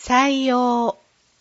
採用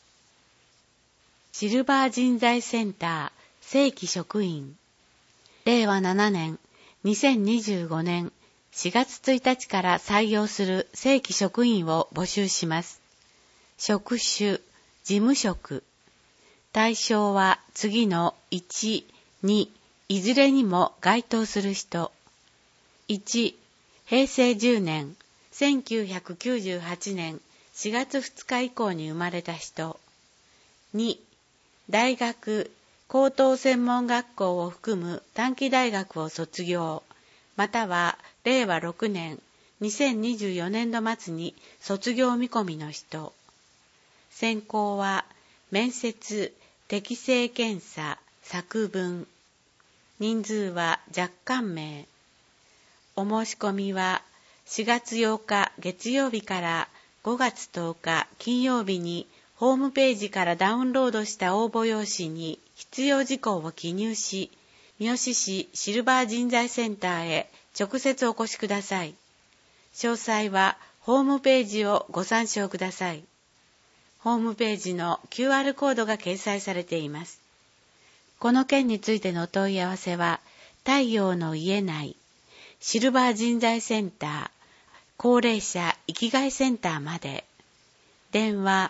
シルバー人材センター正規職員令和7年2025年4月1日から採用する正規職員を募集します。職種、事務職。対象は次の1、2、いずれにも該当する人。1、平成10年、1998年4月2日以降に生まれた人。2、大学、高等専門学校を含む短期大学を卒業、または令和6年、2024年度末に卒業見込みの人。選考は、面接、適性検査、作文。人数は若干名。お申し込みは、4月8日月曜日から5月10日金曜日に、ホームページからダウンロードした応募用紙に必要事項を記入し、三好市シルバー人材センターへ直接お越しください。詳細はホームページをご参照ください。ホームページの QR コードが掲載されています。この件についてのお問い合わせは、太陽の家内シルバー人材センター高齢者生きがいセンターまで。電話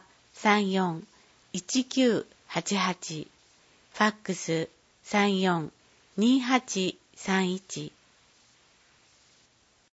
34-1988、ファックス34-2831